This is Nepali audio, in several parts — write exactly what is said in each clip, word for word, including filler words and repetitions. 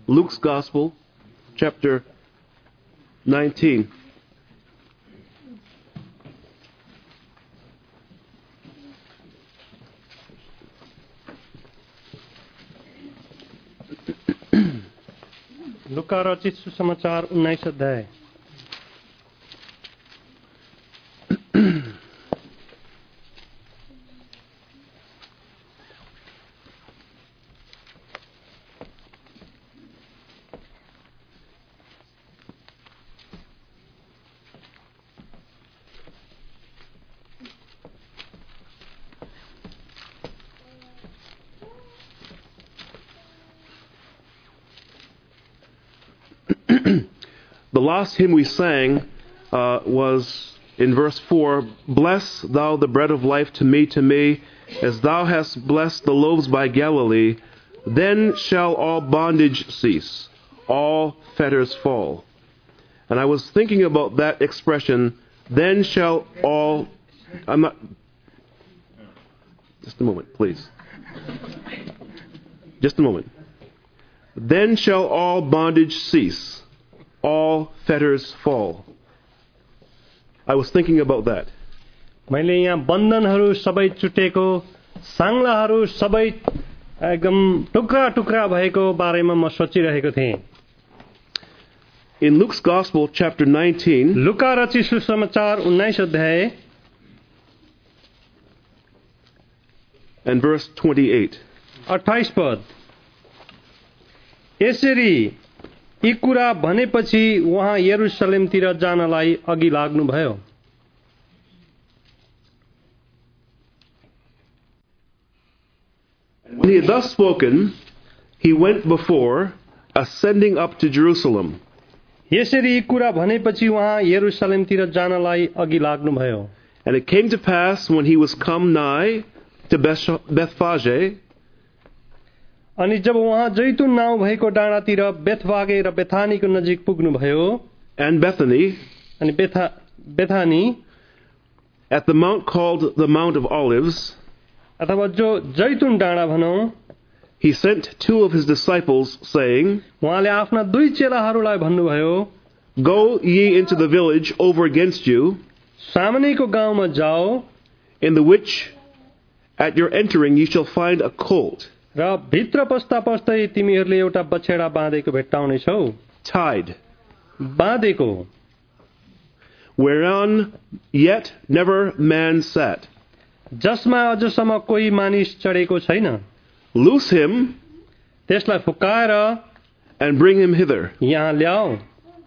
Luke's Gospel, chapter nineteen. लुका रचित सुसमाचार उन्नाइस अध्याय। The last hymn we sang uh, was in verse four, "Bless thou the bread of life to me, to me, as thou hast blessed the loaves by Galilee, then shall all bondage cease, all fetters fall." And I was thinking about that expression, then shall all... I'm not... Just a moment, please. Just a moment. Then shall all bondage cease, all fetters fall. I was thinking about that. मैले यहाँ बन्धनहरू सबै चुटेको, साङ्लाहरू सबै एकदम टुक्रा टुक्रा भएको बारेमा म सोचिरहेको थिएँ। In Luke's Gospel, chapter nineteen, लुका रचित सुसमाचार उन्नाइस अध्याय and verse twenty-eight. अट्ठाइस पद। यसरी यी कुरा भनेपछि उहाँ यरुशलेमतिर जानलाई अघि लाग्नुभयो। When he had thus spoken, he went before, ascending up to Jerusalem. यसरी यी कुरा भनेपछि उहाँ यरुशलेमतिर जानलाई अघि लाग्नुभयो। And it came to pass when he was come nigh to Beth- Bethphage, अनि जब उहाँ जैतुन नाउँ भएको डाँडातिर बेथवागे र बेथानीको नजिक पुग्नुभयो, and Bethany, अनि बेथा Bethany at the mount called the Mount of Olives, अथवा जो जैतुन डाँडा भनौं, he sent two of his disciples, saying, उहाँले आफ्ना दुई चेलाहरूलाई भन्नुभयो, "Go ye into the village over against you, सामनेको गाउँमा जाओ, in the which at your entering ye shall find a colt, र भित्र पस्दा पस्दै तिमीहरूले एउटा बछेडा बाँधेको भेट्टाउनेछौ, tied, बाँधेको, whereon yet never man sat. जसमा अझसम्म कोही मानिस चढेको छैन। Loose him त्यसलाई फुकाएर and bring him hither. यहाँ ल्याऊ।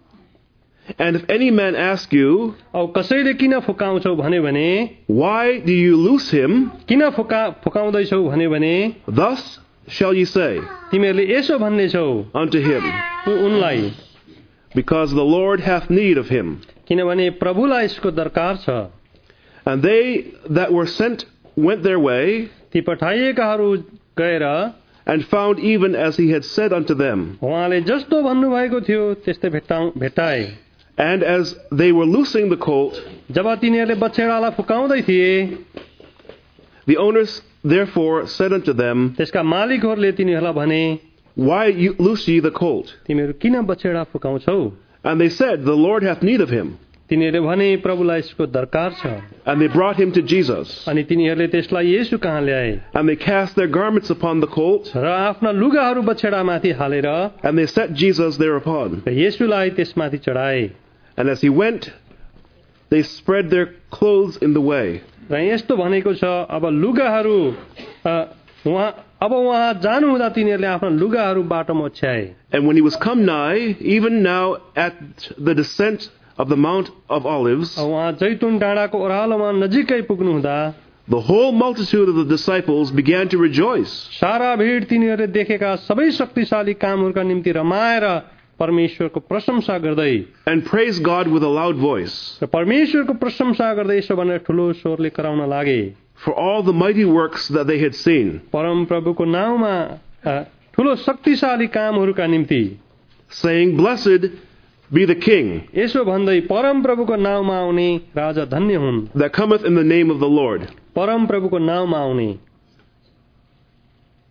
And if any man ask you, अब कसैले किन फुकाउँछौ भन्यो भने, why do you loose him? किन फुका फुकाउँदैछौ भन्यो भने, Thus shall ye say तिमीहरूले यसो भन्नेछौ unto him, उनलाई, because the Lord hath need of him. किनभने प्रभुलाई यसको दरकार छ। And they that were sent went their way, ती पठाइएकाहरू गएर and found even as he had said unto them. उहाँले जस्तो भन्नुभएको थियो त्यस्तै भेट्टाउ भेटाए। And as they were loosing the colt, जब तिनीहरूले बछेडालाई फुकाउँदै थिए, the owners therefore said unto them, त्यसका मालिकहरूले तिनीहरूलाई भने, why you loose ye the colt? तिमीहरू किन बछेडा फुकाउँछौ? And they said, the Lord hath need of him. तिनीहरूले भने प्रभुलाई यसको दरकार छ। And they brought him to Jesus. अनि तिनीहरूले त्यसलाई येशू कहाँ ल्याए And they cast their garments upon the colt, र आफ्ना लुगाहरू बछेडामाथि हालेर and they set Jesus thereupon. र येशूलाई त्यसमाथि चढाए। And as he went, they spread their clothes in the way. र यस्तो भनेको छ, अब लुगाहरू अ, उहाँ अब उहाँ जानुहुँदा तिनीहरूले आफ्ना लुगाहरू बाटोमा ओछ्याए। And when he was come nigh, even now at the descent of the Mount of Olives, उहाँ जैतुन डाँडाको ओह्रालोमा नजिकै पुग्नुहुँदा the whole multitude of the disciples began to rejoice, सारा भिड तिनीहरूले देखेका सबै शक्तिशाली कामहरूका निम्ति रमाएर परमेश्वरको प्रशंसा गर्दै and praised God with a loud voice, र परमेश्वरको प्रशंसा गर्दै यसो भनेर ठुलो स्वरले कराउन लागे, for all the mighty works that they had seen, परम प्रभुको नाउँमा अ, ठुलो शक्तिशाली कामहरूका निम्ति, saying, Blessed be the King यसो भन्दै परम प्रभुको नाउँमा आउने राजा धन्य हुन्, that cometh in the name of the Lord. परम प्रभुको नाउँमा आउने।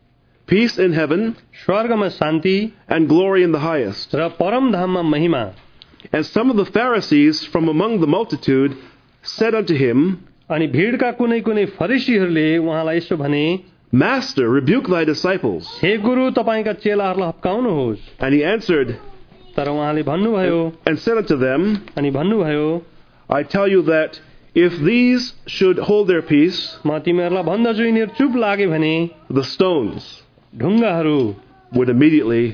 peace in heaven, स्वर्गमा शान्ति and glory in the highest. र परमधाममा महिमा. And some of the Pharisees from among the multitude said unto him, अनि भिडका कुनै कुनै फरिसीहरूले उहाँलाई यसो भने, Master, rebuke thy disciples. हे गुरु तपाईका चेलाहरूलाई हप्काउनुहोस्. And he answered तर उहाँले भन्नुभयो and said unto them, अनि भन्नुभयो, I tell you that if these should hold their peace, म तिमीहरूलाई भन्दछु यिनीहरू चुप लागे भने the stones ढुङ्गाहरू would immediately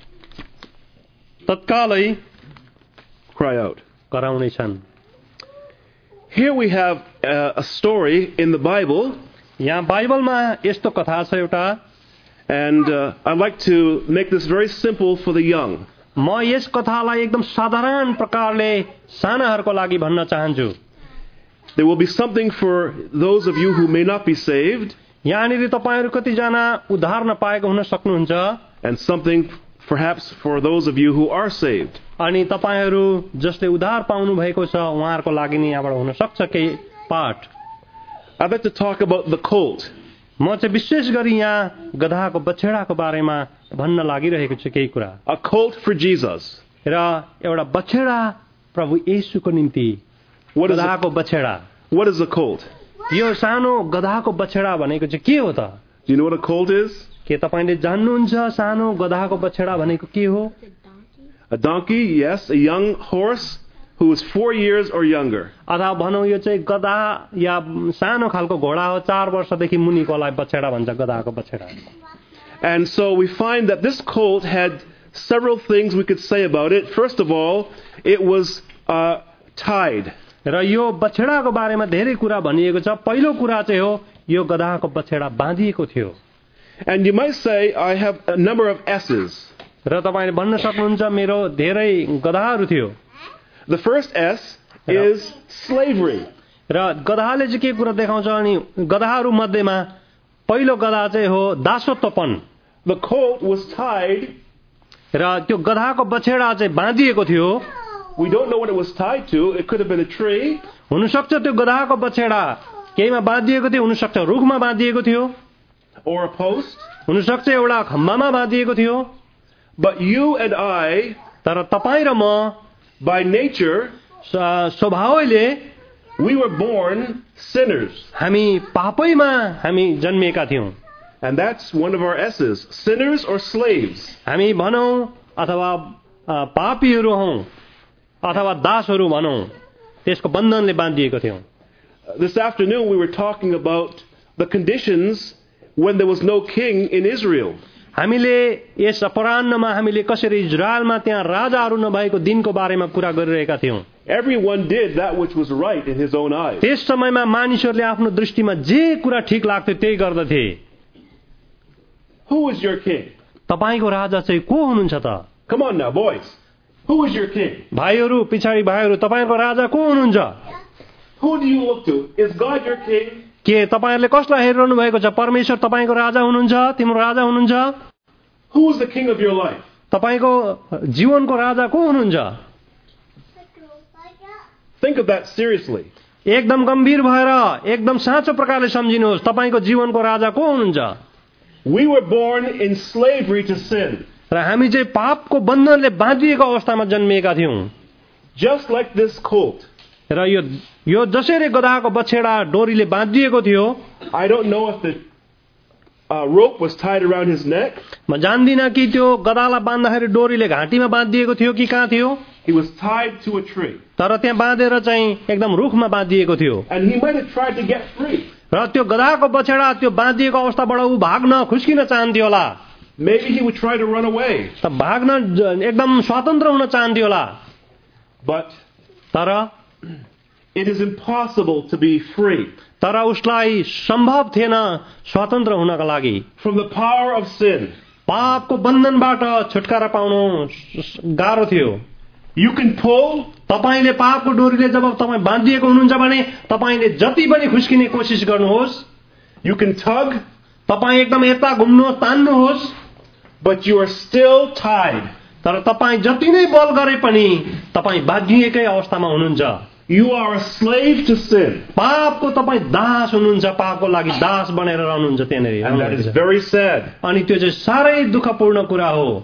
तत्कालै cry out. कराउने छन्. Here we have uh, a story in the Bible, यहाँ बाइबलमा यस्तो कथा छ एउटा. and uh, I'd like to make this very simple for the young. म यस कथालाई एकदम साधारण प्रकारले सानाहरूको लागि भन्न चाहन्छु. There will be something for those of you who may not be saved, यहाँनिर तपाईहरू कतिजना उद्धार नपाएको हुन सक्नुहुन्छ, and something perhaps for those of you who are saved. अनि तपाईहरू जसले उद्धार पाउनु भएको छ उहाँहरूको लागि नि यहाँबाट हुन सक्छ केही पाठ. I'd like to talk about the colt. म चाहिँ विशेष गरी यहाँ गधाको बछेडाको बारेमा भन्न लागिरहेको छु केही कुरा. A colt for Jesus. र एउटा बछेडा प्रभु येशूको निम्ति. What is गधाको a, बछेडा. what is a colt? यो सानो गधाको बछेडा भनेको चाहिँ के हो त? Do you know what a colt is? के तपाईले जान्नुहुन्छ सानो गधाको बछेडा भनेको के हो? A donkey, yes, a young horse who is four years or younger. अथवा भनौँ यो चाहिँ गधा या सानो खालको घोडा हो, चार वर्षदेखि मुनिकोलाई बछेडा भन्छ, गधाको बछेडा. And so we find that this colt had several things we could say about it. First of all, it was uh, tied. र यो बछेडाको बारेमा धेरै कुरा भनिएको छ. पहिलो कुरा चाहिँ हो यो गधाको बछेडा बाँधिएको थियो. And you might say, I have a number of S's. र तपाईले भन्न सक्नुहुन्छ मेरो धेरै गधाहरू थियो. The first S is slavery. र गधाले चाहिँ के कुरा देखाउँछ अनि गधाहरू मध्येमा पहिलो गधा चाहिँ हो दासत्वपन. The colt was tied. र त्यो गधाको बछेडा चाहिँ बाँधिएको थियो. We don't know what it was tied to. It could have been a tree. हुन सक्छ त्यो गधाको बछेडा केहीमा बाँधिएको थियो, हुन सक्छ रुखमा बाँधिएको थियो, Or a post. हुन सक्छ एउटा खम्बामा बाँधिएको थियो. But you and I, तर तपाईँ र म by nature, स्वभावैले we were born sinners. हामी पापैमा हामी जन्मिएका थियौं. And that's one of our S's. Sinners or slaves. हामी भनौं अथवा पापीहरू हौं अथवा दासहरू भनौं, त्यसको बन्धनले बाँधिएको थियौं. This afternoon we were talking about the conditions when there was no king in Israel. हामीले यस अपराह्नमा हामीले कसरी इजरायलमा त्यहाँ राजाहरू नभएको दिनको बारेमा कुरा गरिरहेका थियौं. Everyone did that which was right in his own eyes. त्यस समयमा मानिसहरूले आफ्नो दृष्टिमा जे कुरा ठीक लाग्थ्यो त्यही गर्दथे. Who is your king? तपाईको राजा चाहिँ को हुनुहुन्छ त? Come on now, boys. Who is your king? भाइहरू, पिछाडी भाइहरू, तपाईको राजा को हुनुहुन्छ? Who do you look to? Is God your king? के तपाईहरुले कसलाई हेरिरहनु भएको छ? परमेश्वर तपाईको राजा हुनुहुन्छ? तिम्रो राजा हुनुहुन्छ? Who is the king of your life? तपाईको जीवनको राजा को हुनुहुन्छ? Think of that seriously. एकदम गम्भीर भएर एकदम साँचो प्रकारले सम्झिनुहोस्, तपाईको जीवनको राजा को हुनुहुन्छ? We were born in slavery to sin. र हामी चाहिँ पापको बन्धनले बाँधिएको अवस्थामा जन्मिएका थियौं. Just like this colt. र यो यो जसरी गधाको बछेडा डोरीले बाँधिएको थियो, I don't know if the uh, rope was tied around his neck. म जान्दिन कि त्यो गधालाई बाँध्दाखेरि डोरीले घाँटीमा बाँधिएको थियो कि कहाँ थियो. He was tied to a tree. तर त्यहाँ बाँधेर चाहिँ एकदम रुखमा बाँधिएको थियो. And he might have tried to get free. र त्यो गधाको बछेडा त्यो बाँधिएको अवस्थाबाट ऊ भाग्न खुस्किन चाहन्थ्यो होला. Maybe he would try to run away. त भाग्न एकदम स्वतन्त्र हुन चाहन्थ्यो होला. But तर it is impossible to be free. तर उसलाई सम्भव थिएन स्वतन्त्र हुनका लागि. From the power of sin. पापको बन्धनबाट छुटकारा पाउनु गाह्रो थियो. You can pull. तपाईले पापको डोरीले जब तपाई बाँधिएको हुनुहुन्छ भने तपाईले जति पनि खुस्किने कोसिस गर्नुहोस्. You can tug. तपाई एकदम यता घुम्नुहोस्, तान्नुहोस्. But you are still tied. तर तपाई जति नै बल गरे पनि तपाई बाँधिएकै अवस्थामा हुनुहुन्छ. You are a slave to sin. पापको तपाईँ दास हुनुहुन्छ, पापको लागि दास बनेर रहनुहुन्छ त्यहाँनिर। And that is very sad. अनि त्यो चाहिँ साह्रै दुःखपूर्ण कुरा हो।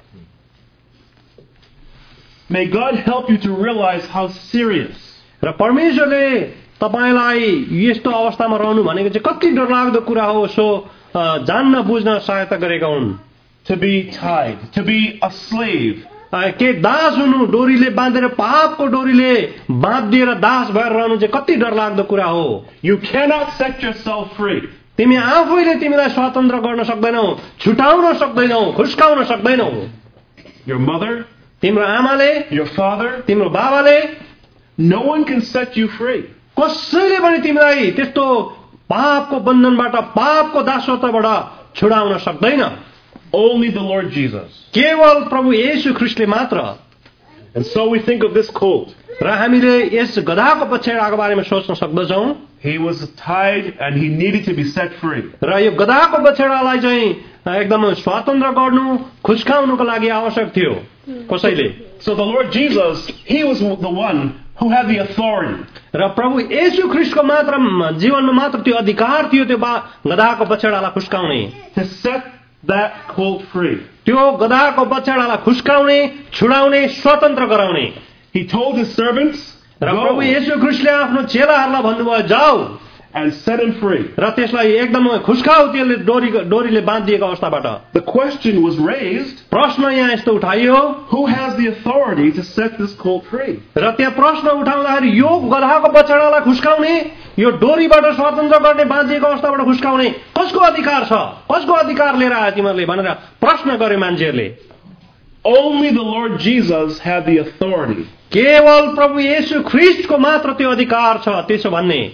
May God help you to realize how serious र परमेश्वरले तपाईलाई यस्तो अवस्थामा रहनु भनेको चाहिँ कति डरलाग्दो कुरा हो, सो जान्न बुझ्न सहायता गरेका हुन्। to be tied, to be a slave. के दास हुनु, डोरीले बाँधेर पापको डोरीले बाँधिएर दास भएर रहनु चाहिँ कति डरलाग्दो कुरा हो। You cannot set yourself free. तिमी आफैले तिमीलाई स्वतन्त्र गर्न सक्दैनौ, छुटाउन सक्दैनौ, खुस्काउन सक्दैनौ। Your mother, तिम्रो आमाले, your father, तिम्रो बाबाले, no one can set you free. कसैले पनि तिमीलाई त्यस्तो पापको बन्धनबाट, पापको दासत्वबाट छुडाउन सक्दैन। Only the Lord Jesus. केवल प्रभु येशू ख्रीष्टले मात्र। And so we think of this colt. र हामीले यस गधाको पछ्यौडाको बारेमा सोच्न सक्दछौँ। He was tied and he needed to be set free. र यो गधाको पछ्यौडालाई चाहिँ एकदम स्वतन्त्र गर्नु, खुस्काउनुको लागि आवश्यक थियो कसैले। So the Lord Jesus, he was the one who had the authority. र प्रभु येशू ख्रीष्टको मात्र जीवनमा मात्र त्यो अधिकार थियो त्यो गधाको पछ्यौडालाई खुस्काउने। To set that colt free. त्यो गधाको बच्चालाई खुस्काउने, छुडाउने, स्वतन्त्र गराउने। He told his servants, र प्रभु येशू ख्रीष्टले आफ्नो चेलाहरूलाई भन्नुभयो, जाऊ and set him free. र त्यसलाई एकदम खुस्काऊ त्यसले डोरी डोरीले बाँधिएको अवस्थाबाट। The question was raised, प्रश्न यहाँ यस्तो उठाइयो, who has the authority to set this colt free? र त्यहाँ प्रश्न उठाउँदाखेरि यो गधाको बच्चालाई खुस्काउने, यो डोरीबाट स्वतन्त्र गर्ने, बाँधिएको अवस्थाबाट खुस्काउने कसको अधिकार छ, कसको अधिकार लिएर आयो तिमीहरूले भनेर प्रश्न गरे मान्छेहरूले। Only the Lord Jesus had the authority. केवल प्रभु येशू ख्रीष्टको मात्र त्यो अधिकार छ त्यसो भन्ने।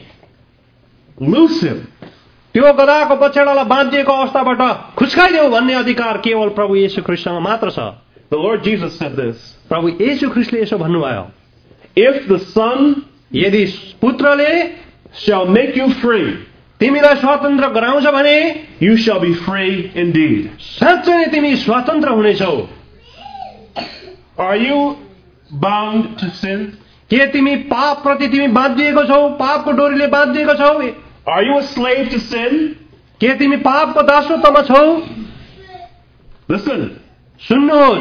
Loose him. त्यो गधाको बच्चालाई बाँधिएको अवस्थाबाट खुस्काइदेऊ भन्ने अधिकार केवल प्रभु येशू ख्रीष्टसँग मात्र छ। The Lord Jesus said this. प्रभु येशू ख्रीष्टले यसो भन्नुभयो, If the Son यदि पुत्रले shall make you free, तिमीलाई स्वतन्त्र गराउँछ भने you shall be free indeed. साँच्चै नै तिमी स्वतन्त्र हुनेछौ। Are you bound to sin? के तिमी पाप प्रति तिमी बाँधिएको छौ, पापको डोरीले बाँधिएको छौ? Are you a slave to sin? के तिमी पापको दासत्वमा छौ? Listen, सुन्नुहोस्,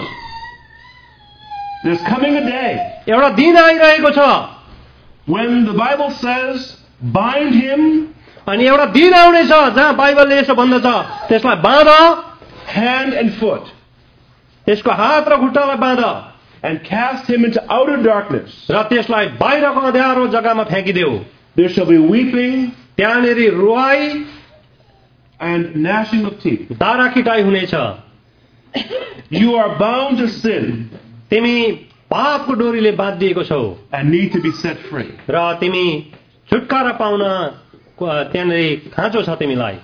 there's coming a day एउटा दिन आइरहेको छ when the Bible says, bind him अनि एउटा दिन आउनेछ जहाँ बाइबलले यसो भन्दछ, त्यसलाई बाँध, hand and foot, त्यसको हात र खुट्टालाई बाँध and cast him into outer darkness. र त्यसलाई बाहिरको अँध्यारो जग्गामा फ्याँकिदेऊ। There shall be weeping त्यहाँनिर रुवाई and gnashing of teeth. दारा खिटाइ हुनेछ। You are bound to sin तिमी पापको डोरीले बाँधिएको छौ and need to be set free. र तिमी छुटकारा पाउन त्यहाँनिर खाँचो छ तिमीलाई।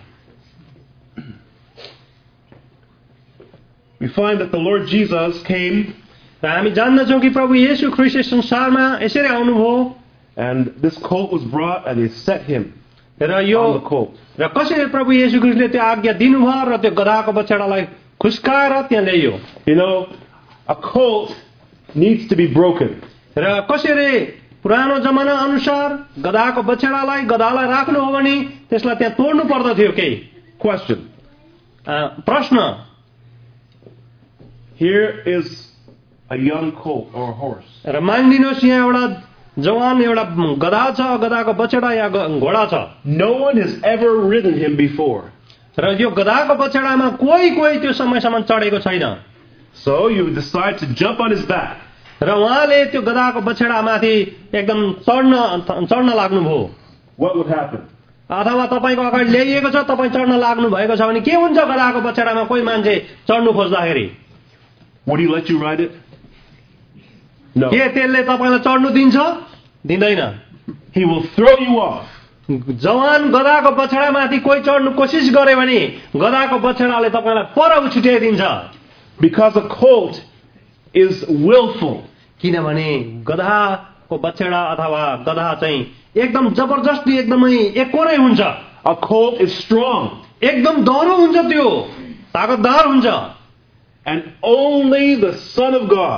We find that the Lord Jesus came, र हामी जान्दछौँ कि प्रभु येशू ख्रीष्ट संसारमा यसरी आउनुभयो and this colt was brought and they set him र यो on the colt. र कसरी प्रभु येशू ख्रीष्टले त्यो आज्ञा दिनुभयो र त्यो गधाको बच्चालाई खुस्काएर त्यहाँ ल्याइयो। You know, a colt needs to be broken. र कसरी पुरानो जमाना अनुसार गधाको बच्चालाई गधालाई राख्नु हो भने त्यसलाई त्यहाँ तोड्नु पर्दथ्यो। केही Question. प्रश्न, Here is a young colt or a horse. र मानिदिनुहोस् यहाँ एउटा जवान एउटा गधा छ, गधाको बछडा या घोडा छ। No one has ever ridden him before. र यो गधाको बछडामा कोही कोही त्यो समयसम्म चढेको छैन। So you decide to jump on his back. र उहाँले त्यो गधाको बछडामाथि एकदम चढ्न चढ्न लाग्नुभयो। What would happen? अथवा तपाईँको अगाडि ल्याइएको छ, तपाईँ चढ्न लाग्नु भएको छ भने के हुन्छ? गधाको बछडामा कोही मान्छे चढ्नु खोज्दाखेरि Would he let you ride it? No. के त्यसले तपाईँलाई चढ्नु दिन्छ? दिँदैन। He will throw you off. जवान गधाको बछडामाथि कोही चढ्नु कोसिस गरे भने गधाको बछडाले तपाईँलाई पर उछिट्याइदिन्छ। Because a colt is willful. किनभने गधाको बछडा अथवा गधा चाहिँ एकदम जबरजस्ती एकदमै एकोरै हुन्छ। A colt is strong. एकदम दह्रो हुन्छ, त्यो ताकतदार हुन्छ। And only the Son of God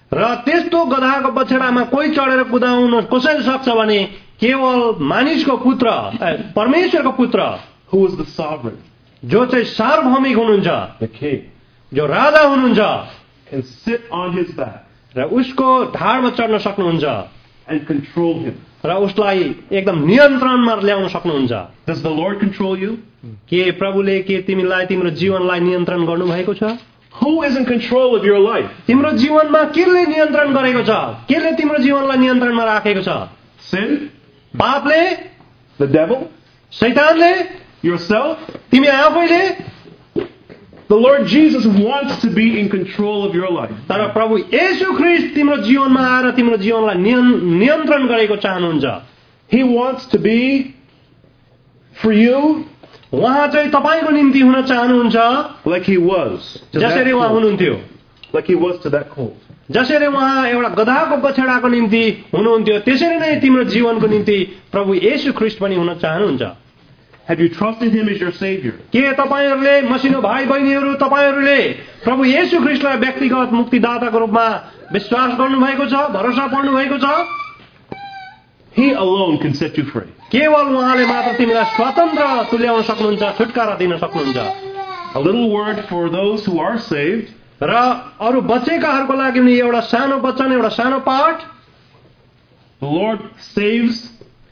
र त्यस्तो गधाको बछडामा कोही चढेर कुदाउन कसरी सक्छ भने केवल मानिसको पुत्र परमेश्वरको पुत्र who is the sovereign, जो चाहिँ सार्वभौमिक हुनुहुन्छ, the king, जो राजा हुनुहुन्छ can sit on his back र उसको ढाडमा चढ्न सक्नुहुन्छ and control him. र उसलाई एकदम नियन्त्रणमा ल्याउन सक्नुहुन्छ। Does the Lord control you? के प्रभुले के तिमीलाई तिम्रो जीवनलाई नियन्त्रण गर्नु भएको छ? Who is in control of your life? तिम्रो जीवनमा केले नियन्त्रण गरेको छ? केले तिम्रो जीवनलाई नियन्त्रणमा राखेको छ? Sin? पापले? The devil? शैतानले? Yourself? तिमी आफैले? The Lord Jesus wants to be in control of your life. तर प्रभु येशू ख्रीष्ट तिम्रो जीवनमा आएर तिम्रो जीवनलाई नियन्त्रण गरेको चाहनुहुन्छ। He wants to be for you उहाँ चाहिँ तपाईको निम्ति हुन चाहनुहुन्छ like he was to that जसरी उहाँ colt. हुनुहुन्थ्यो, Like he was to that colt. जसरी उहाँ एउटा गधाको बछडाको निम्ति हुनुहुन्थ्यो त्यसरी नै तिम्रो जीवनको निम्ति प्रभु येशू ख्रीष्ट पनि हुन चाहनुहुन्छ। Have you trusted him as your savior? के तपाईहरुले मसिनो भाइ बहिनीहरु तपाईहरुले प्रभु येशू ख्रीष्टलाई व्यक्तिगत मुक्तिदाताको रूपमा विश्वास गर्नु भएको छ, भरोसा पर्नु भएको छ? He alone can set you free. केवल उहाँले मात्र तिमीलाई स्वतन्त्र तुल्याउन सक्नुहुन्छ, छुटकारा दिन सक्नुहुन्छ। A little word for those who are saved. र अरु बचेकाहरुको लागि पनि एउटा सानो वचन, एउटा सानो पाठ। The Lord saves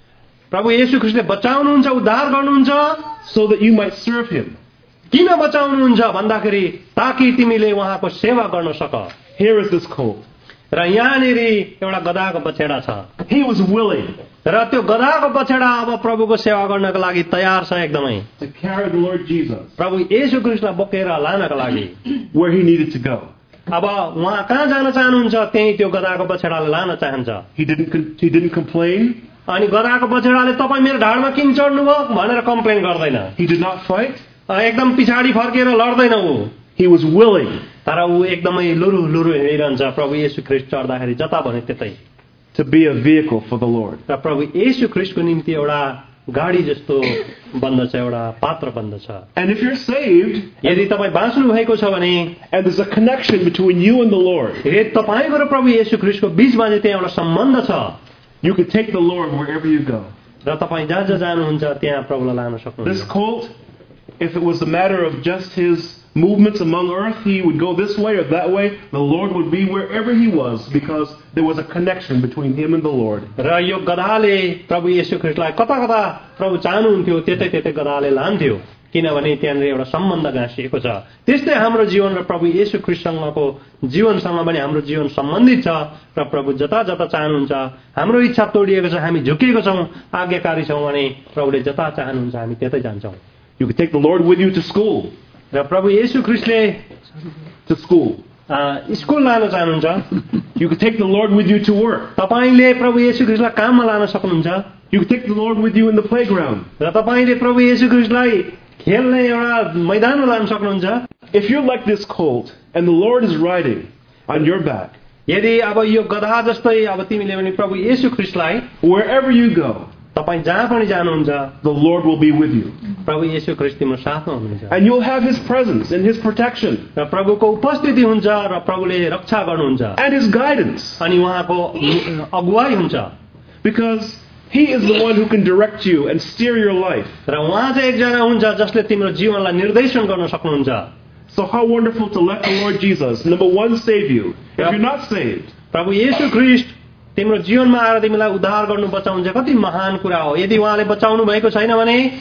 प्रभु येशू ख्रीष्टले बचाउनुहुन्छ, उद्धार गर्नुहुन्छ। so that you might serve him. किन बचाउनुहुन्छ भन्दाखेरि ताकि तिमीले उहाँको सेवा गर्न सक। Here is this colt. र यहाँनेरि एउटा गधाको बछडा छ। He was willing र त्यो गधाको बछडा अब प्रभुको सेवा गर्नको लागि तयार छ एकदमै। to carry the Lord Jesus प्रभु येशू ख्रीष्टलाई बोकेर लानका लागि where he needed to go. अब उहाँ कहाँ जान चाहनुहुन्छ त्यही त्यो गधाको बछडालाई लान चाहन्छ। He didn't he didn't complain. अनि गधाको बछडाले तपाईँ मेरो ढाडमा किन चढ्नु भयो भनेर कम्प्लेन गर्दैन। He did not fight. एकदम पछाडि फर्केर लड्दैन ऊ। He was willing तर ऊ एकदमै लुरु लुरु हिँडिरहन्छ प्रभु येशू ख्रीष्ट चढ्दाखेरि जता भने त्यतै। to be a vehicle for the Lord. र प्रभु येशू ख्रीष्टको निम्ति एउटा गाडी जस्तो बन्दछ, एउटा पात्र बन्दछ। And if you're saved यदि तपाईँ बाँच्नु भएको छ भने and there's a connection between you and the Lord, यदि तपाईँको र प्रभु येशू ख्रीष्टको बीचमा चाहिँ त्यहाँ एउटा सम्बन्ध छ, you can take the Lord wherever you go. र तपाईँ जहाँ जहाँ जानुहुन्छ त्यहाँ प्रभुलाई लान This सक्नुहुन्छ। colt, if it was a matter of just his movements among earth, he would go this way or that way. The Lord would be wherever he was because there was a connection between him and the Lord. र यो गधाले प्रभु येशू ख्रीष्टलाई कता कता प्रभु चाहनुहुन्थ्यो त्यतै त्यतै गधाले लान्थ्यो, किनभने त्यहाँनिर एउटा सम्बन्ध गाँसिएको छ। त्यस्तै हाम्रो जीवन र प्रभु येशू ख्रीष्टसँगको जीवनसँग पनि हाम्रो जीवन सम्बन्धित छ र प्रभु जता जता चाहनुहुन्छ, हाम्रो इच्छा तोडिएको छ, हामी झुकेको छौँ, आज्ञाकारी छौँ भने प्रभुले जता चाहनुहुन्छ हामी त्यतै जान्छौँ। You could take the Lord with you to school. र प्रभु येशू ख्रीष्टले To school. स्कुल लान चाहनुहुन्छ। You could take the Lord with you to work. तपाईले प्रभु येशू ख्रीष्टलाई काममा लान सक्नुहुन्छ। You could take the Lord with you in the playground. र तपाईले प्रभु येशू ख्रीष्टलाई खेल्ने एउटा मैदानमा लान सक्नुहुन्छ। If you're like this colt and the Lord is riding on your back, यदि अब यो गधा जस्तै अब तिमीले पनि प्रभु येशू ख्रीष्टलाई wherever you go, तपाईँ जहाँ पनि जानुहुन्छ the Lord will be with you. प्रभु येशू ख्रीष्ट तिम्रो साथमा हुनुहुन्छ And you'll have his presence and his protection र प्रभुको उपस्थिति हुन्छ र प्रभुले रक्षा गर्नुहुन्छ and his guidance. अनि उहाँको अगुवाई हुन्छ। Because he is the one who can direct you and steer your life. र उहाँ चाहिँ एकजना हुन्छ जसले तिम्रो जीवनलाई निर्देशन गर्न सक्नुहुन्छ। So how wonderful to let the Lord Jesus, number one, save you. If Yep. you're not saved, प्रभु येशू ख्रीष्ट तिम्रो जीवनमा आएर तिमीलाई उद्धार गर्नु बचाउनु कति महान कुरा हो। यदि उहाँले बचाउनु भएको छैन भने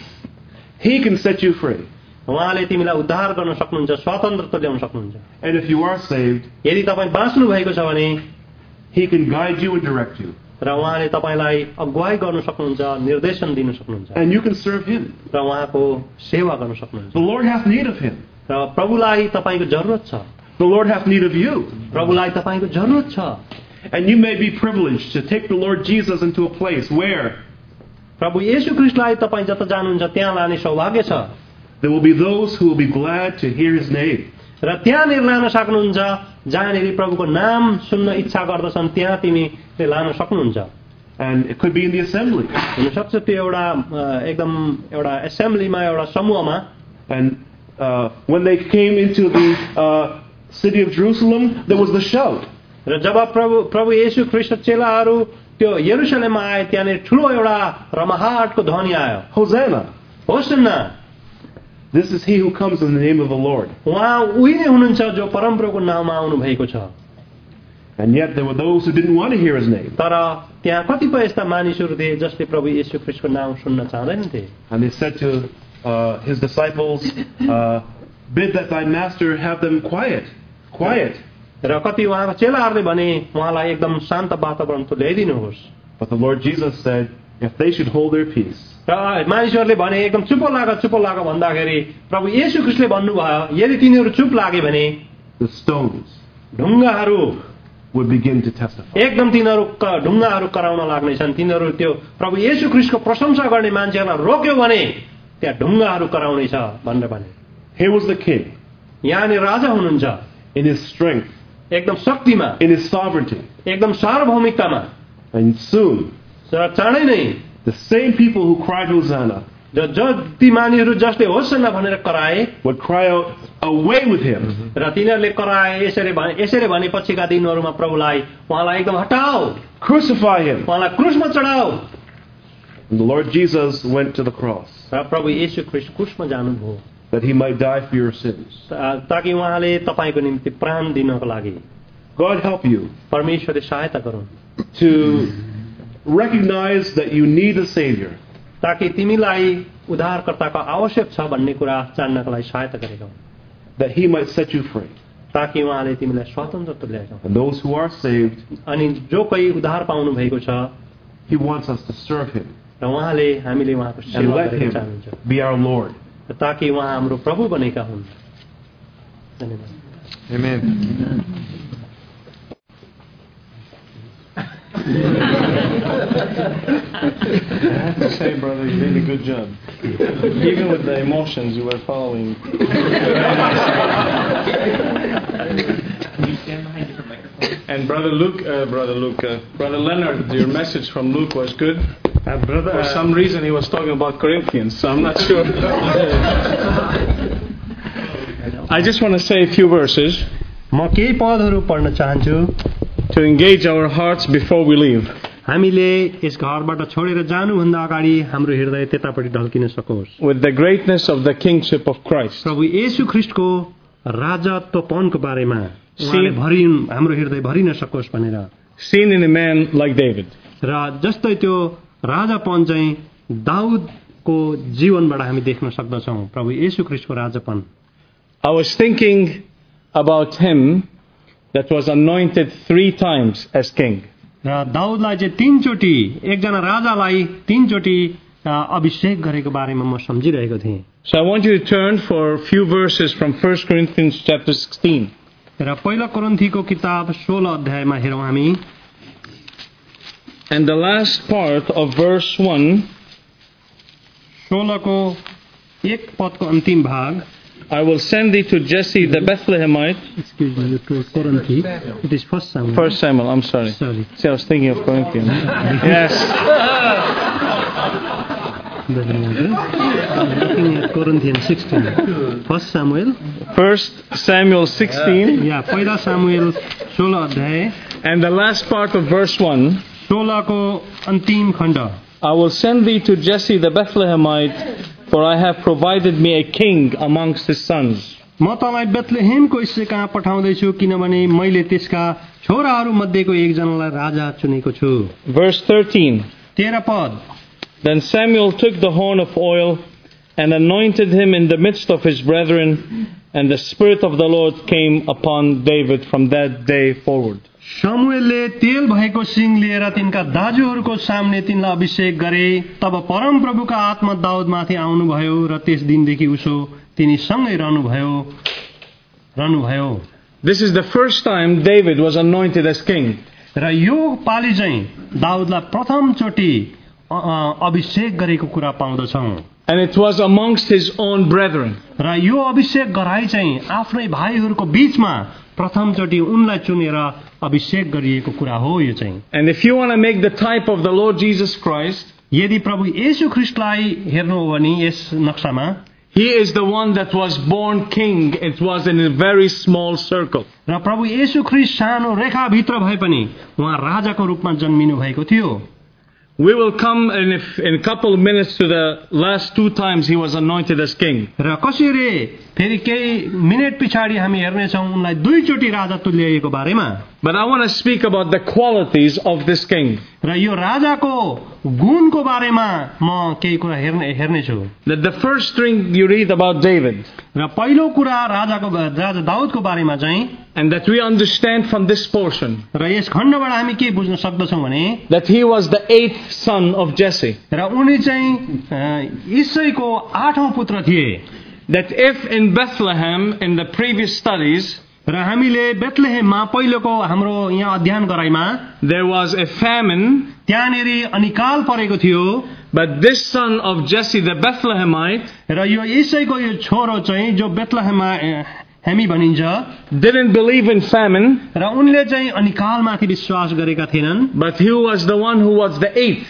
he can set you free. उहाँले तिमीलाई उद्धार गर्न सक्नुहुन्छ, स्वतन्त्रता ल्याउन सक्नुहुन्छ। And if you are saved, यदि तपाईँ बाँच्नु भएको छ भने he can guide you and direct you. र उहाँले तपाईलाई अगुवाई गर्न सक्नुहुन्छ, निर्देशन दिन सक्नुहुन्छ And you can serve him. र उहाँको सेवा गर्न सक्नुहुन्छ। The Lord hath need of him. र प्रभुलाई तपाईको जरुरत छ। The Lord hath need of you. प्रभुलाई तपाईको जरुरत छ। And you may be privileged to take the Lord Jesus into a place where प्रभु येशू ख्रीष्टलाई तपाईँ जता जानुहुन्छ त्यहाँ लाने सौभाग्य छ। there will be those who will be glad to hear his name. र त्यहाँनिर लान सक्नुहुन्छ जहाँनिर प्रभुको नाम सुन्न इच्छा गर्दछन् त्यहाँ तिमीले लान सक्नुहुन्छ। And it could be in the assembly. हुनसक्छ त्यो एउटा एकदम एउटा एसेम्ब्लीमा एउटा समूहमा। And uh, when they came into the uh, city of Jerusalem, there was the shout. र जब प्रभु प्रभु येशू ख्रीष्ट चेलाहरू त्यो यरुशलेममा आए त्यहाँनिर ठुलो एउटा रमाहाटको ध्वनि आयो, Hosanna! Hosanna. This is he who comes in the name of the Lord. उहाँ उही नै हुनुहुन्छ जो परमप्रभुको नाममा आउनु भएको छ। And yet there were those who didn't want to hear his name. तर त्यहाँ कतिपय यस्ता मानिसहरू थिए जसले प्रभु येशू ख्रीष्टको नाम सुन्न चाहँदैनथे। And they said to uh, his disciples, uh, bid that thy master have them quiet, quiet. र कति उहाँको चेलाहरूले भने उहाँलाई एकदम शान्त वातावरण त ल्याइदिनुहोस्। But the Lord Jesus said, if they should hold their peace, र मानिसहरूले भने एकदम चुप लाग चुप लाग भन्दाखेरि प्रभु येशू ख्रीष्टले भन्नुभयो, यदि तिनीहरू चुप लागे भने the stones ढुङ्गाहरू would begin to testify. एकदम तिनीहरू ढुङ्गाहरू कराउन लाग्नेछन्। तिनीहरू त्यो प्रभु येशू ख्रीष्टको प्रशंसा गर्ने मान्छेहरूलाई रोक्यो भने त्यहाँ ढुङ्गाहरू कराउनेछ भनेर भने। Here was the king, यहाँनिर राजा हुनुहुन्छ, in his strength, एकदम शक्तिमा, in his sovereignty. एकदम सार्वभौमिकतामा। And soon, र चाँडै नै the same people who cried Hosanna र जति मानिसहरू जसले होसन्ना भनेर कराए would cry out, away with him. र तिनीहरूले कराए यसरी भने यसरी भने पछिका दिनहरूमा प्रभुलाई उहाँलाई एकदम हटाओ, Crucify him. उहाँलाई क्रुसमा चढाओ। And the Lord Jesus went to the cross र प्रभु येशू ख्रीष्ट क्रुसमा जानुभयो that he might die for your sins. ताकि उहाँले तपाईको निम्ति प्राण दिनको लागि। God help you परमेश्वरले सहायता गरून् to recognize that you need a Savior, ताकि तिमीलाई उद्धारकर्ताको आवश्यक छ भन्ने कुरा जान्नको लागि सहायता गरेका हुन्, that he might set you free. ताकि उहाँले तिमीलाई स्वतन्त्रता ल्याएका हुन्। And those who are saved, अनि जो कोही उद्धार पाउनु भएको छ he wants us to serve him र उहाँले हामीले उहाँको and सेवा let गर्न him चाहनुहुन्छ be our Lord. ताकि उहाँ हाम्रो प्रभु बनेका हुन्। धन्यवाद। Amen. I have to say, brother, you did a good job. Even with the emotions you were following. And brother Luke, uh, brother Luke, uh, brother Leonard, your message from Luke was good. Uh, brother, For uh, some reason, he was talking about Corinthians, so I'm not sure. I just want to say a few verses म केही पदहरू पढ्न चाहन्छु to engage our hearts before we leave. हामीले यस घरबाट छोडेर जानुभन्दा अगाडि हाम्रो हृदय त्यतापट्टि ढल्किन सकोस् With the greatness of the kingship of Christ. प्रभु येशू ख्रीष्टको राजत्वपनको बारेमा उहाँले भरिन हाम्रो हृदय भरिन सकोस् भनेर। Seen in a man like David. र जस्तै त्यो राजापन चाहिँ दाउदको जीवनबाट हामी देख्न सक्दछौँ, प्रभु येशू ख्रीष्टको राजापन। I was thinking about him that was anointed three times as king. र दाउदलाई चाहिँ तीनचोटि एकजना राजालाई तीनचोटि अभिषेक गरेको बारेमा म सम्झिरहेको थिएँ। So I want you to turn for a few verses from First Corinthians chapter sixteen. र पहिलो कोरिन्थीको किताब सोह्र अध्यायमा हेरौँ हामी। And the last part of verse one, सोह्रको एक पदको अन्तिम भाग। I will send thee to Jesse the Bethlehemite. Excuse me, to Korinthi. It is first Samuel. First Samuel, I'm sorry. Sorry. See, I was thinking of Corinthians. Yes. Looking at Corinthians sixteen. First Samuel. First Samuel sixteen. Yeah, पहिला सामुएल सोह्र अध्याय। And the last part of verse one. सोह्रको अन्तिम खण्ड। I will send thee to Jesse the Bethlehemite, for I have provided me a king amongst his sons. म तपाईँ बेथलेहेमको इस्से कहाँ पठाउँदैछु किनभने मैले त्यसका छोराहरू मध्येको एकजनालाई राजा चुनेको छु। Verse thirteen. तेह्र पद। Then Samuel took the horn of oil and anointed him in the midst of his brethren, and the Spirit of the Lord came upon David from that day forward. शमुएलले तेल भएको सिंह लिएर तिनका दाजुहरूको सामने तिनलाई अभिषेक गरे। तब परम प्रभुका आत्मा दाउदमाथि आउनुभयो र त्यस दिनदेखि उसो तिनी सँगै रहनुभयो रहनुभयो। This is the first time David was anointed as king. र यो पाली चाहिँ दाउदलाई प्रथमचोटि अभिषेक गरेको कुरा पाउँदछौँ। And it was amongst his own brethren. र यो अभिषेक गराइ चाहिँ आफ्नै भाइहरूको बीचमा प्रथमचोटि उनलाई चुनेर अभिषेक गरिएको कुरा हो यो चाहिँ। And if you want to make the type of the Lord Jesus Christ, यदि प्रभु येशू ख्रीष्टलाई हेर्नु हो भने यस नक्सामा, He is the one that was born king. It was in a very small circle. र प्रभु येशू ख्रीष्ट सानो रेखाभित्र भए पनि उहाँ राजाको रूपमा जन्मिनु भएको थियो. We will come in a, in a couple of minutes to the last two times he was anointed as king. र कसरी फेरि केही मिनेट पछाडि हामी हेर्नेछौँ उनलाई दुईचोटि राजा तुल्याइएको बारेमा. But I want to speak about the qualities of this king. र यो राजाको गुणको बारेमा म केही कुरा हेर्ने हेर्नेछु. That the first thing you read about David, र पहिलो कुरा राजाको राजा दाउदको बारेमा चाहिँ, and that we understand from this portion, र यस खण्डबाट हामी के बुझ्न सक्दछौँ भने, that he was the eighth son of Jesse. र उनी चाहिँ ईशैको आठौं पुत्र थिए. That if in Bethlehem in the previous studies, र हामीले बेथलेहेममा पहिलोको हाम्रो यहाँ अध्ययन गराइमा there was a famine, त्यहाँनेरि अनिकाल परेको थियो. but this son of Jesse the Bethlehemite, र यो ईशैको यो छोरो चाहिँ जो बेथलेहेममा हामी भनिन्छ, didn't believe in famine, र उनले चाहिँ अनिकालमाथि विश्वास गरेका थिएनन्. but he was the one who was the eighth.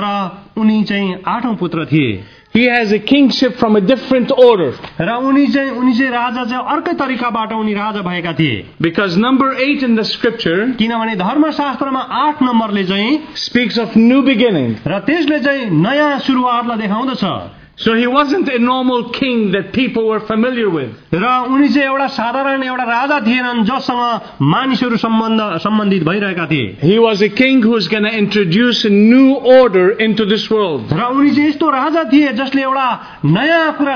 तर उनी चाहिँ आठौं पुत्र थिए. He has a kingship from a different order. र उनी चाहिँ उनी चाहिँ राजा चाहिँ अर्कै तरिकाबाट उनी राजा भएका थिए. Because number eight in the scripture किनभने धर्मशास्त्रमा आठ नम्बरले चाहिँ speaks of new beginning. र त्यसले चाहिँ नयाँ सुरुवातलाई देखाउँदछ. So he wasn't a normal king that people were familiar with. र उनी चाहिँ एउटा साधारण एउटा राजा थिएनन् जससँग मानिसहरू सम्बन्ध सम्बन्धित भइरहेका थिए. He was a king who was going to introduce a new order into this world. र उनी चाहिँ यस्तो राजा थिए जसले एउटा नयाँ कुरा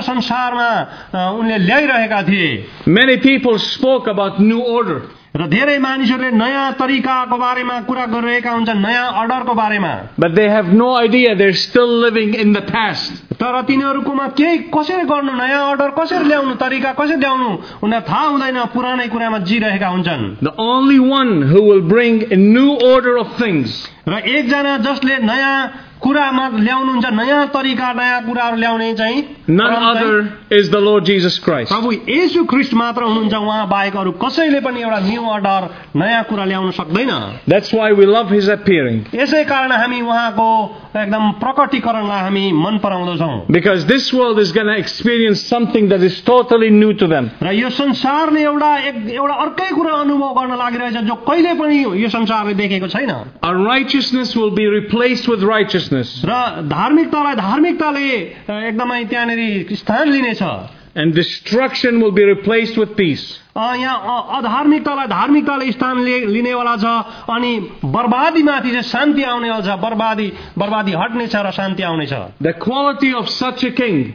संसारमा उनले ल्याइरहेका थिए. Many people spoke about new order. र धेरै मानिसहरूले नयाँ तरिकाको बारेमा कुरा गरिरहेका हुन्छन्, नयाँ अर्डरको बारेमा. But they have no idea, they're still living in the past. तर तिनीहरूकोमा केही कसरी गर्नु, नयाँ अर्डर कसरी ल्याउनु, तरिका कसरी ल्याउनु उनीहरूलाई थाहा हुँदैन, पुरानै कुरामा जिरहेका हुन्छन्. The only one who will bring a new order of things, र एकजना जसले नयाँ कुरामा ल्याउनुहुन्छ, नयाँ तरिका नयाँ कुराहरू ल्याउने चाहिँ none other is the Lord Jesus Christ. प्रभु येशू ख्रीष्ट मात्र हुनुहुन्छ. उहाँ बाहेक अरू कसैले पनि एउटा न्यू अर्डर नयाँ कुरा ल्याउन सक्दैन. That's why we love his appearing. यसै कारण हामी उहाँको एकदम प्रकटीकरणलाई हामी मन पराउँदछौँ. Because this world is going to experience something that is totally new to them. र यो संसारले एउटा एउटा अर्कै कुरा अनुभव गर्न लागिरहेछ जो कहिले पनि यो संसारले देखेको छैन. Our righteousness will be replaced with righteousness. र धार्मिकतालाई धार्मिकताले एकदमै त्यहाँनेरि स्थान लिनेछ. And destruction will be replaced with peace. यहाँ अधार्मिकतालाई धार्मिकताले स्थान लिनेवाला छ अनि बर्बादीमाथि चाहिँ शान्ति आउनेवाला छ. बर्बादी बर्बादी हट्नेछ र शान्ति आउनेछ. The quality of such a king,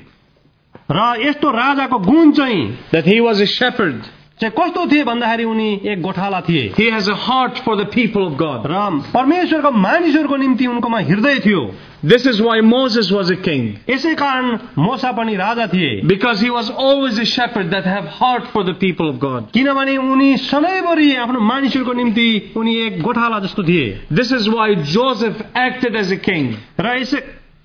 र यस्तो राजाको गुण चाहिँ that he was a shepherd. चाहिँ कस्तो थिए भन्दाखेरि उनी एक गोठाला थिए. He has a heart for the people of God. र परमेश्वरको मानिसहरूको निम्ति उनकोमा हृदय थियो. This is why Moses was a king. यसै कारण मोसा पनि राजा थिए. Because he was always a shepherd that have heart for the people of God. किनभने उनी सधैँभरि आफ्नो मानिसहरूको निम्ति उनी एक गोठाला जस्तो थिए. This is why Joseph acted as a king. र यसै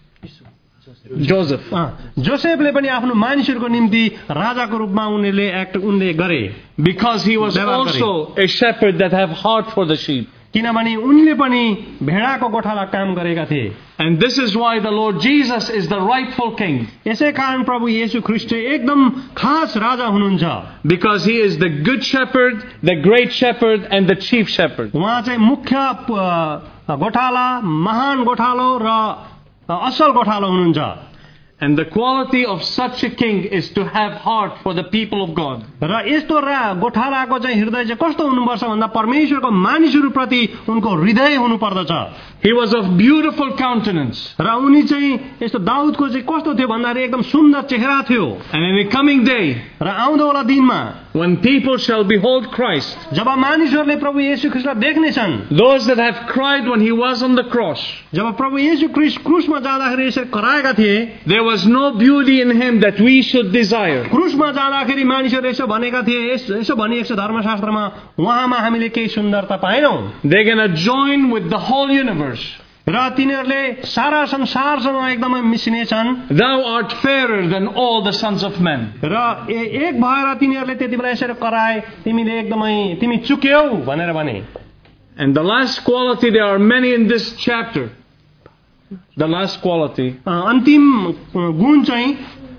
Joseph. जोसेफले पनि आफ्नो मानिसहरूको निम्ति राजाको रूपमा उनले एक्ट उनले गरे. Because he was also a shepherd that have heart for the sheep. किनभने उनले पनि भेडाको गोठाला काम गरेका थिए. And this is why the Lord Jesus is the rightful king. यसै कारण प्रभु येशू ख्रीष्ट एकदम खास राजा हुनुहुन्छ. Because he is the good shepherd, the great shepherd and the chief shepherd. उहाँ चाहिँ मुख्य गोठाला, महान गोठालो र असल गोठालो हुनुहुन्छ. And the quality of such a king is to have heart for the people of God. र यस्तो रा गोठालाको चाहिँ हृदय चाहिँ कस्तो हुनुपर्छ भन्दा परमेश्वरको मानिसहरूप्रति उनको हृदय हुनुपर्दछ. He was of beautiful countenance. र उनी चाहिँ यस्तो दाउदको चाहिँ कस्तो थियो भन्दाखेरि एकदम सुन्दर चेहरा थियो. And in the coming day, र आउँदोवाला दिनमा when people shall behold Christ, जब मानिसहरूले प्रभु येशू ख्रीष्टलाई देख्नेछन्, those that have cried when he was on the cross, जब प्रभु येशू ख्रीष्ट क्रुसमा जाँदाखेरि यसरी कराएका थिए, there was no beauty in him that we should desire. क्रुसमा जाँदाखेरि मानिसहरूले यसो भनेका थिए, यसो भनिएको छ धर्मशास्त्रमा, उहाँमा हामीले केही सुन्दरता पाएनौँ. They're going to join with the whole universe. र तिनीहरूले सारा संसारसँग एकदमै मिसिनेछन्. Thou art fairer than all the sons of men. र एक भएर तिनीहरूले त्यति बेला यसरी कराए, तिमीले एकदमै तिमी चुक्यौ भनेर भने. And the last quality, there are many in this chapter. The last quality, अन्तिम गुण चाहिँ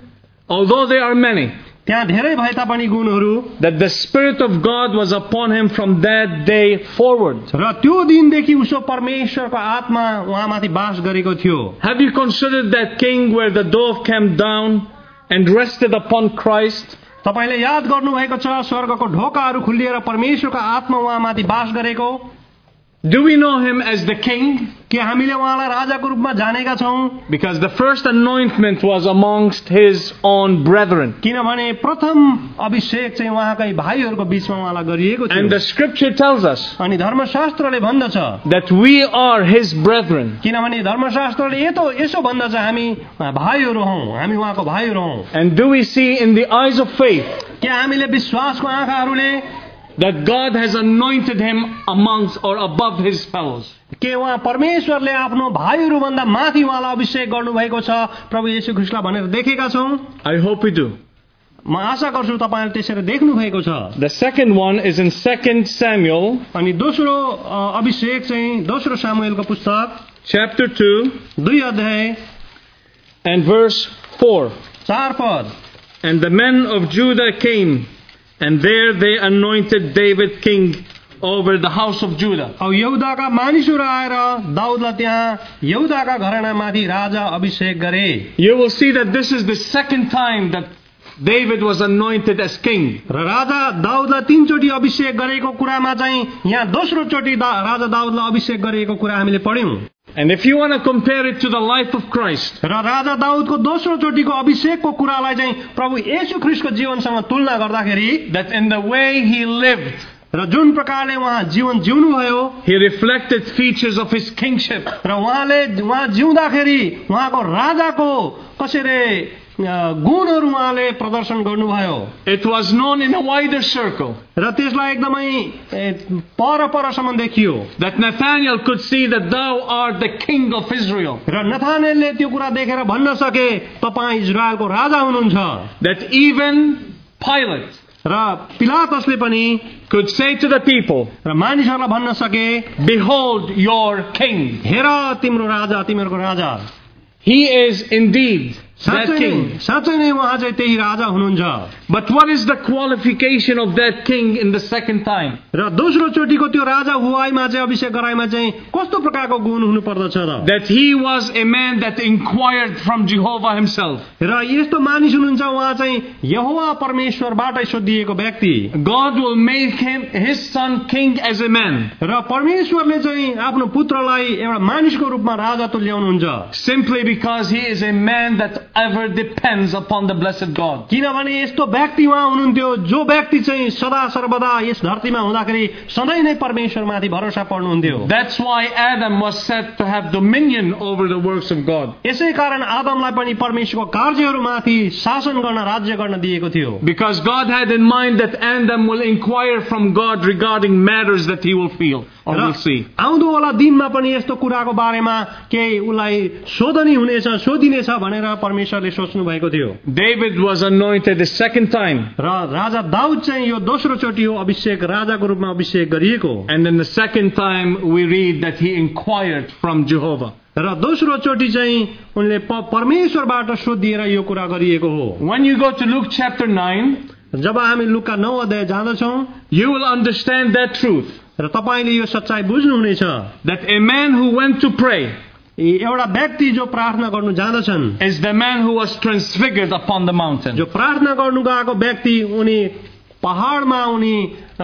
although there are many, त्यहाँ धेरै भए तापनि गुणहरू, that the Spirit of God was upon him from that day forward. र त्यो दिनदेखि उसो परमेश्वरको आत्मा उहाँमाथि बास गरेको थियो। Have you considered that king where the dove came down and rested upon Christ? तपाईले याद गर्नुभएको छ स्वर्गको ढोकाहरू खुलिएर परमेश्वरको आत्मा उहाँमाथि बास गरेको? Do we know him as the king? के हामीले उहाँलाई राजाको रूपमा जानेका छौं? Because the first anointment was amongst his own brethren. किनभने प्रथम अभिषेक चाहिँ उहाँकै भाइहरूको बीचमा उहाँलाई गरिएको थियो। And the scripture tells us अनि धर्मशास्त्रले भन्दछ that we are his brethren. किनभने धर्मशास्त्रले यतो यसो भन्दछ हामी भाइहरू हौं, हामी उहाँको भाइहरू हौं। And do we see in the eyes of faith के हामीले विश्वासको आँखाहरूले that God has anointed him amongst or above his fellows? के उहाँ परमेश्वरले आफ्नो भाइहरू भन्दा माथि उहाँलाई अभिषेक गर्नुभएको छ प्रभु येशू ख्रीष्टलाई भनेर देखेका छौं? I hope we do. म आशा गर्छु तपाईहरुले त्यसरी देख्नु भएको छ। The second one is in Second Samuel, अनि दोस्रो अभिषेक चाहिँ दोस्रो सामुएलको पुस्तक chapter two, दुई अध्याय and verse four. चार पद। And the men of Judah came, and there they anointed David king over the house of Judah. अब यहुदाका मानिसहरू आएर दाउदलाई त्यहाँ यहुदाका घरानामाथि राजा अभिषेक गरे। You will see that this is the second time that David was anointed as king. र राजा दाउदलाई तीनचोटी अभिषेक गरेको कुरामा चाहिँ यहाँ दोस्रो चोटी राजा दाउदलाई अभिषेक गरेको कुरा हामीले पढ्यौं। And if you want to compare it to the life of Christ, र राजा दाउदको दोस्रो चोटीको अभिषेकको कुरालाई चाहिँ प्रभु येशू ख्रीष्टको जीवनसँग तुलना गर्दाखेरि that in the way he lived, र जुन प्रकारले उहाँ जीवन जिउनु भयो, he reflected features of his kingship. र उहाँले उहाँ जिउँदाखेरि उहाँको राजाको कसरी गुणहरू उहाँले प्रदर्शन गर्नुभयो। It was known in a wider circle र त्यसलाई एकदमै पर परसम्म देखियो। that Nathanael could see that thou art the king of Israel. र नथानेलले त्यो कुरा देखेर भन्न सके तपाई इजरायलको राजा हुनुहुन्छ। That even Pilate र पिलातसले पनि could say to the people, र मानिसहरूलाई भन्न सके, behold your king. हेर तिम्रो राजा, तिमीहरूको राजा। He is indeed that साँच्चै king. नै साँच्चै नै उहाँ चाहिँ त्यही राजा हुनुहुन्छ। But what is the qualification of that king in the second time? र दोस्रो चोटीको त्यो राजा हुवाईमा चाहिँ अभिषेक गराइमा चाहिँ कस्तो प्रकारको गुण हुनु पर्दछ र? That he was a man that inquired from Jehovah himself. र यस्तो मानिस हुनुहुन्छ उहाँ चाहिँ यहोवा परमेश्वरबाटै सोधिएको व्यक्ति। God will make him his son king as a man. र परमेश्वरले चाहिँ आफ्नो पुत्रलाई एउटा मानिसको रूपमा राजा तुल्याउनुहुन्छ। Simply because he is a man that ever depends upon the blessed God. किनभने यस्तो व्यक्ति उहाँ हुनुहुन्थ्यो जो व्यक्ति चाहिँ सदा सर्वदा यस धरतीमा हुँदाखेरि सधैँ नै परमेश्वरमाथि भरोसा पर्नुहुन्थ्यो। That's why Adam was set to have dominion over the works of God. यसै कारण आदमलाई पनि परमेश्वरको कार्यहरूमाथि शासन गर्न राज्य गर्न दिएको थियो। Because God had in mind that Adam will inquire from God regarding matters that he will feel or will see. आउँदो वाला दिनमा पनि यस्तो कुराको बारेमा केही उलाई शोधनी हुनेछ, सोधिनेछ भनेर परमेश्वरले सोच्नु भएको थियो। David was anointed the second time. र राजा दाउद चाहिँ यो दोस्रो चोटी हो अभिषेक राजाको रूपमा अभिषेक गरिएको। And in the second time we read that he inquired from Jehovah. र दोस्रो चोटी चाहिँ उनले परमेश्वरबाट सोधिएर यो कुरा गरिएको हो। When you go to Luke chapter nine, जब हामी लुका नौ अध्याय जाँदछौं, you will understand that truth. र तपाईले यो सच्चाइ बुझ्नुहुनेछ। That a man who went to pray एउटा व्यक्ति जो प्रार्थना गर्नु जाँदछन् is the man who was transfigured upon the mountain. जो प्रार्थना गर्नु गएको व्यक्ति उनी पहाडमा उनी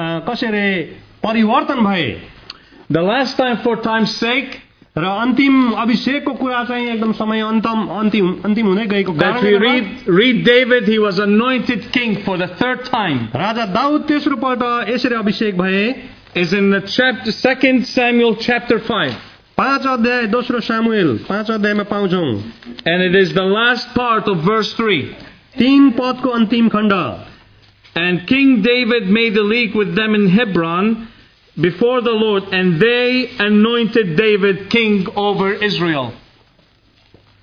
कसरी परिवर्तन भए। The last time for time's sake, र अन्तिम अभिषेकको कुरा चाहिँ एकदम समय अन्तिम अन्तिम अन्तिम हुँदै गएको that we read read David, he was anointed king for the third time. राजा दाउद तेस्रो पल्ट यसरी अभिषेक भए is in the chapter Second Samuel chapter five. पाँच अध्याय दोस्रो सामुएल पाँच अध्यायमा पाउँछौं। And it is the last part of verse three. तीन पदको अन्तिम खण्ड। And King David made a league with them in Hebron before the Lord, and they anointed David king over Israel.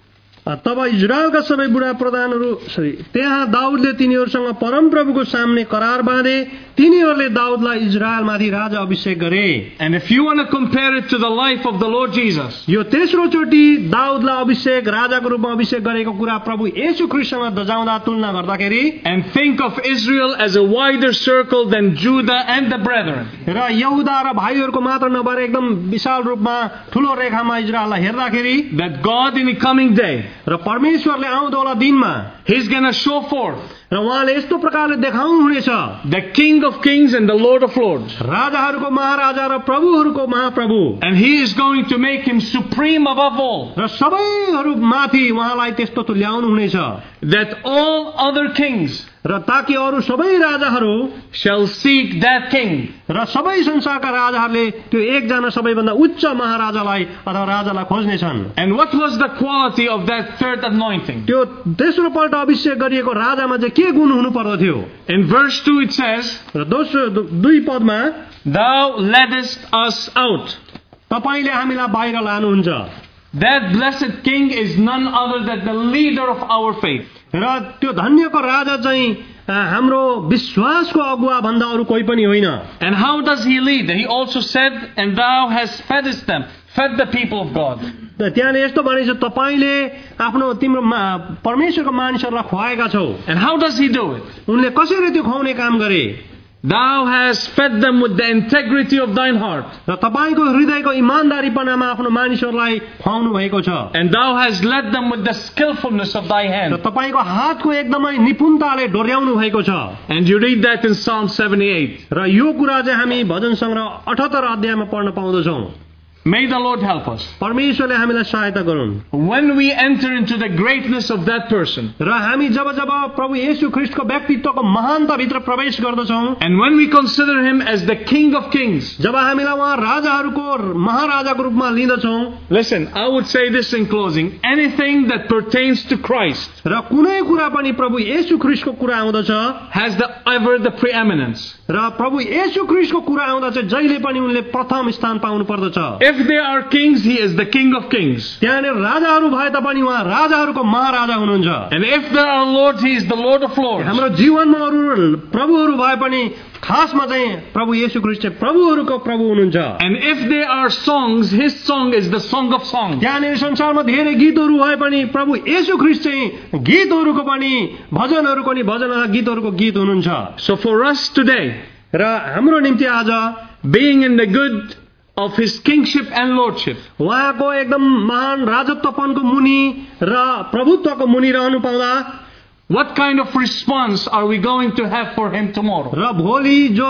तब इजरायलका सबै बुढा प्रधानहरू सरी त्यहाँ दाउदले तिनीहरूसँग परमप्रभुको सामने करार बाँधे, तिनीहरूले दाउदलाई इजरायलमाथि राजा अभिषेक गरे। And if you want to compare it to the life of the Lord Jesus, यो तेस्रो चोटि दाउदलाई अभिषेक राजाको रूपमा अभिषेक गरेको कुरा प्रभु येशू ख्रीष्टसँग दजाउँदा तुलना गर्दाखेरि, and think of Israel as a wider circle than Judah and the brethren, र यहुदा र भाइहरूको मात्र नभएर एकदम विशाल रूपमा ठूलो रेखामा इजरायललाई हेर्दाखेरि, that God in the coming day, र परमेश्वरले आउँदोवाला दिनमा He's going to show forth र उहाँले यस्तो प्रकारले देखाउनु हुनेछ, the King of Kings and the Lord of Lords, राजाहरूको महाराजा र प्रभुहरूको महाप्रभु, and He is going to make Him supreme above all, र सबैहरू माथि उहाँलाई त्यस्तो तुल्याउनु हुनेछ, that all other kings र ताकि अरू सबै राजाहरू shall seek that king. र सबै संसारका राजाहरूले त्यो एकजना सबैभन्दा उच्च महाराजालाई अथवा राजालाई खोज्नेछन्। And what was the quality of that third anointing? त्यो तेस्रो पल्ट अभिषेक गरिएको राजामा चाहिँ के गुण हुनु पर्दथ्यो? In verse two it says, र दोस्रो दुई पदमा, Thou leddest us out. तपाईले हामीलाई बाहिर लानुहुन्छ। That blessed king is none other than the leader of our faith. र त्यो धन्यको राजा चाहिँ हाम्रो विश्वासको अगुवा भन्दा अरू कोही पनि होइन। And how does he lead? He also said, and thou hast feddest them, fed the people of God. त्यहाँले यस्तो भनेछ, तपाईले आफ्नो तिम्रो परमेश्वरको मानिसहरूलाई खुवाएका छौ। And how does he do it? उनले कसरी त्यो खुवाउने काम गरे? Thou hast fed them with the integrity of thine heart. र तपाईको हृदयको इमानदारीपनामा आफ्नो मानिसहरूलाई खुवाउनु भएको छ। And thou hast led them with the skillfulness of thy र hand. तपाईको हातको एकदमै निपुणताले डोर्याउनु भएको छ। And you read that in Psalm seventy-eight. र यो कुरा चाहिँ हामी भजन संग्रह अठहत्तर अध्यायमा पढ्न पाउँदछौँ। May the Lord help us. परमेश्वरले हामीलाई सहायता गरून्। When we enter into the greatness of that person, र हामी जब जब प्रभु येशू ख्रीष्टको व्यक्तित्वको महानताभित्र प्रवेश गर्दछौँ, and when we consider him as the King of Kings, जब हामीलाई उहाँ राजाहरूको महाराजाको रूपमा लिँदछौँ, listen, I would say this in closing, anything that pertains to Christ र कुनै कुरा पनि प्रभु येशू ख्रीष्टको कुरा आउँदछ, has the ever the preeminence. र प्रभु येशू ख्रीष्टको कुरा आउँदा चाहिँ जहिले पनि उनले प्रथम स्थान पाउनु पर्दछ। If they are kings, he is the King of Kings. त्यहाँनिर राजाहरू भए तापनि उहाँ राजाहरूको महाराजा हुनुहुन्छ। And if there are lords, he is the Lord of Lords. हाम्रो जीवनमा अरू प्रभुहरू भए पनि खासमा चाहिँ प्रभु येशू ख्रीष्ट चाहिँ प्रभुहरूको प्रभु हुनुहुन्छ। And if there are songs, his song is the song of songs. त्यहाँनिर संसारमा धेरै गीतहरू भए पनि प्रभु येशू ख्रीष्ट चाहिँ गीतहरूको पनि भजनहरूको नि भजन गीतहरूको गीत हुनुहुन्छ। So for us today, र हाम्रो निम्ति आज being in the good of his kingship and lordship, उहाँको एकदम महान राजत्वपनको मुनि र प्रभुत्वको मुनि रहनु पाउँदा, what kind of response are we going to have for him tomorrow? र भोलि जो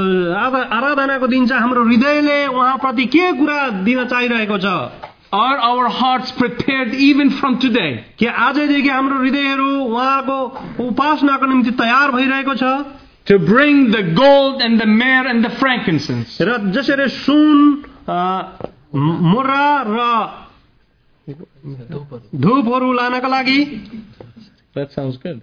आराधनाको दिन चाहिँ हाम्रो हृदयले उहाँप्रति के कुरा दिन चाहिरहेको छ? Are our hearts prepared even from today? के आजैदेखि हाम्रो हृदयहरू उहाँको उपासनाको निम्ति तयार भइरहेको छ? To bring the gold and the myrrh and the frankincense. र जसरी सुन, मुर्रा र धूपहरू लानका लागि। That sounds good.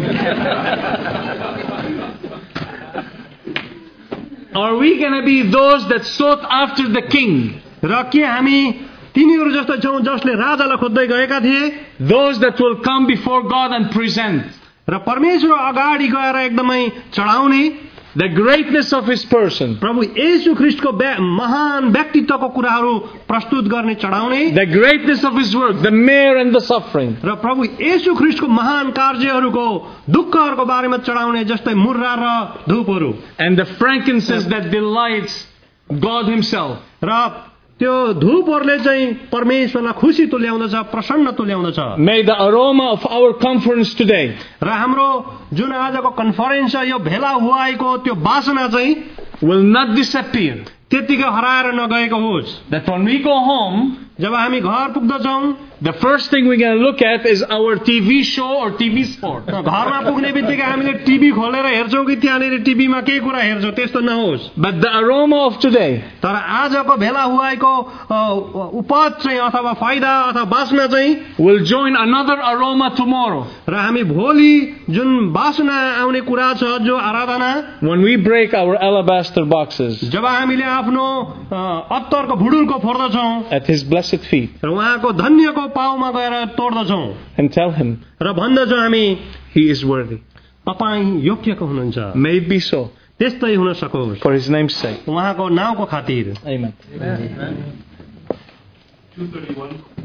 Are we going to be those that sought after the king? र के हामी तिनीहरू जस्तो छौँ जसले राजालाई खोज्दै गएका थिए? Those that will come before God and present र परमेश्वर अगाडि गएर एकदमै चढाउने the greatness of his person, प्रभु येशू ख्रीष्टको महान व्यक्तित्वको कुराहरू प्रस्तुत गर्ने चढाउने, the greatness of his work, the myrrh and the suffering, र प्रभु येशू ख्रीष्टको महान कार्यहरूको दुःखहरूको बारेमा चढाउने जस्तै मुर्रा र धूपहरू, and the frankincense that delights God himself. र त्यो धूपहरूले चाहिँ परमेश्वरलाई खुसी तुल्याउँदछ, प्रसन्न तुल्याउँदछ। May the aroma of our conference today, र हाम्रो जुन आजको कन्फरेन्स छ, यो भेला हुआएको त्यो वासना चाहिँ will not disappear. त्यतिकै हराएर नगएको होस्। That when we go home, जब हामी घर पुग्दछौँ, the first thing we're going to look at is our T V show or T V sport. घरमा पुग्ने बित्तिकै हामीले टिभी खोलेर हेर्छौँ कि त्यहाँनिर टिभीमा के कुरा हेर्छौँ, त्यस्तो नहोस्। But the aroma of today, तर आजको भेला हुआएको उपज चाहिँ अथवा फाइदा अथवा वासना चाहिँ will join another aroma tomorrow. र हामी भोलि जुन वासना आउने कुरा छ, जो आराधना, when we break our alabaster boxes जब हामीले आफ्नो अत्तरको भुडुलको फोर्दछौँ, at his blessed blessed feet र उहाँको धन्यको पाउमा गएर तोड्दछौँ and tell him र भन्दछौँ हामी he is worthy. तपाईँ योग्यको हुनुहुन्छ, May it be so त्यस्तै हुन सकोस् for his name's sake. उहाँको नाउँको खातिर। Amen. two thirty-one